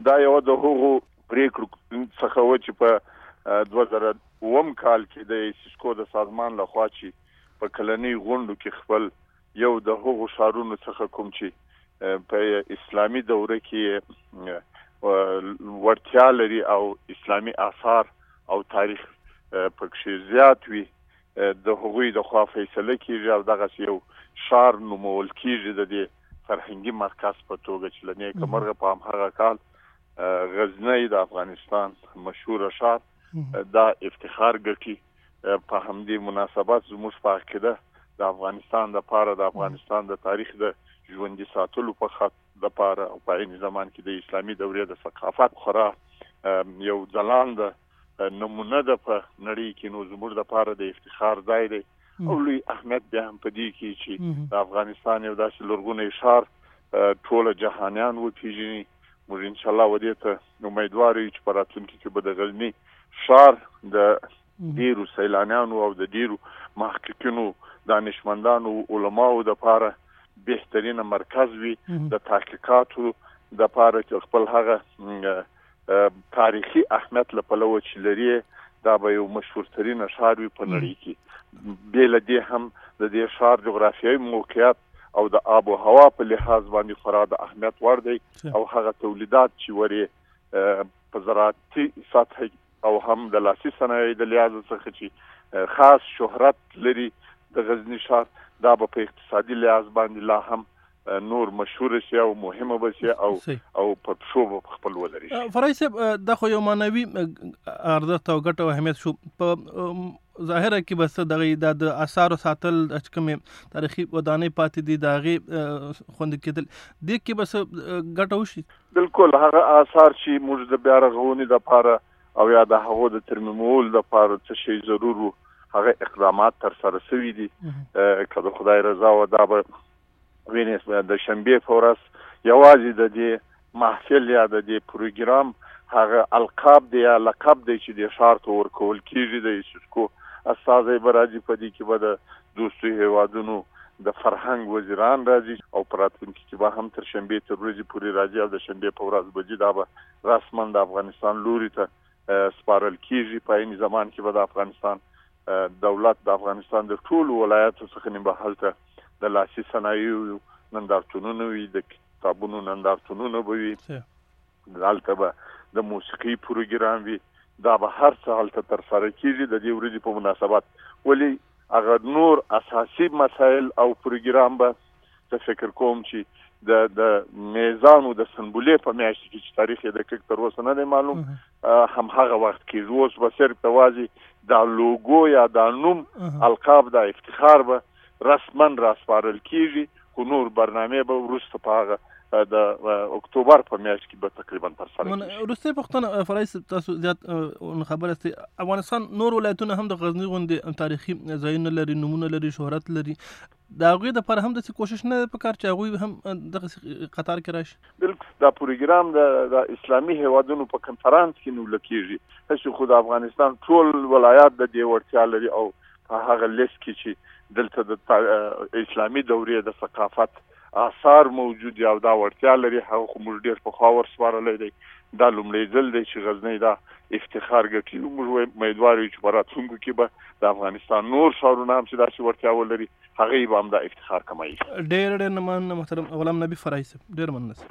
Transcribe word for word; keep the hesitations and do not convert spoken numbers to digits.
دا یو د هغو پریکړو څخه و چې په دوه زره اووم کال کې د سیسکو د سازمان لخوا چې په کلنۍ غونډو کې خپل یو د هغو ښارونو څخه کوم چې په اسلامي دوره کې وړتیا لري او اسلامي آثار او تاریخ پکې زیات وي د هغوی د خوا فیصله کیږي او دغه یو ښار نومول کیږي د دې فرهنګي مرکز په توګه چې لنې کمرغه په همغه کال غزنی د افغانستان مشهور ښار دا افتخار ګټي په همدې مناسبت زموږ په عقیده د افغانستان د پاره د افغانستان د تاریخ د ژوندي ساتلو په خاطر د پاره او په عین زمان کې د اسلامي دورې د ثقافت خورا یو ځلانده نمونه ده په نړۍ کې، نو زموږ د پاره د افتخار ځای دی او لوی اهمیت بیا هم په دې کې چې د افغانستان یو داسې لرغونی ښار ټوله جهانیان وپېژني. موږ انشاءالله ودې ته امیدوار یو چې په راتلونکي کې به د غزني ښار د ډیرو سیلانیانو او د ډیرو محققینو دانشمندانو علماو د پاره بهترینه مرکز وي د تحقیقاتو د پاره چې خپل هغه تاریخي اهمیت له پلوه چې لري دا به یو مشهور ترینه ښار وي په نړۍ کې. بېله دې هم د دې ښار جغرافیایي موقعیت او د آب و هوا په لحاظ باندې خورا د اهمیت وړ دی او هغه تولیدات چې ورې په زراعتي سطح او هم د لاسي صنایعو د لحاظ څخه چې خاص شهرت لري د غزني ښار دا به په اقتصادي لحاظ باندې لا هم نور مشهور شي او مهمه به شي او او په پښو به خپل ولري. فرای صاحب دا خو یو معنوي ارزښت او ګټه او اهمیت شو، په ظاهره کې بس دغه د آثارو ساتل چې کومې تاریخي ودانۍ پاتې دي د هغې خوندي کېدل دې کې بس ګټه وشي. بالکل هغه آثار چې موږ د بیا رغونې دپاره او یا د هغو د ترمیمولو دپاره څه شی ضرور وو هغه اقدامات ترسره شوي دي. که د خدای رضا و دا به وینې د شنبې په ورځ یوازې د دې محفل یا د دې پروګرام هغه القاب دی یا لقب دی چې د ښار ته ورکول کېږي د یوسفکو استازی به راځي، په دې کې به د دوستو هیوادونو د فرهنګ وزیران راځي او په راتلونکي کې به هم تر شنبې تر ورځې پورې راځي او د شنبې په ورځ به دا به رسما د افغانستان لوري ته سپارل کېږي. په عین زمان کې به د افغانستان دولت د افغانستان د ټولو ولایاتو څخه نه به هلته د لاسي صنایعو نندارتونونه وي، د کتابونو نندارتونونه به وي، هلته به د موسیقي پروګرام وي، دا به هر څه هلته ترسره کېږي د دې ورځې په مناسبت. ولې هغه نور اساسي مسایل او پروګرام به زه فکر کوم چې د د میزان او د سنبلې په میاشت کې چې تاریخ یې دقیق تر اوسه نه دی معلوم هم هغه وخت کې اوس به صرف یوازې دا لوګو یا دا نوم القاب دا افتخار به رسما راسپارل کېږي، خو نور برنامې به وروسته په هغه د اکتوبر په میاشت کې به تقریبا ترسره کېږي. وروستۍ پوښتنه فرای صاحب تاسو زیات خبره استئ افغانستان نور ولایتونه هم د غزني غوندې تاریخي ځایونه لري، نومونه لري، شهرت لري، د هغوی دپاره هم داسې کوشش نه دی پکار چې هغوی هم دغسې قطار کې راشي؟ بلکل دا پروګرام د اسلامي هیوادونو په کنفرانس کې نیوله کېږي، هسې خو د افغانستان ټول ولایات د دې وړتیا لري او په هغه لیست کې چې دلته د اسلامي دورې د ثقافت آثار موجود او دا وړتیا لري هغه خو موږ ډېر پخوا ورسپارلی دی. دا لومړی ځل دی چې غزنی دا افتخار ګټي. موږ امیدوار یو چې په راتلونکو کې به د افغانستان نور ښارونه هم چې داسې وړتیا ولري هغوی به هم دا افتخار کموي. ډېر ډېر مننه محترم غلام نبي فرای صاحب، ډېر مننه.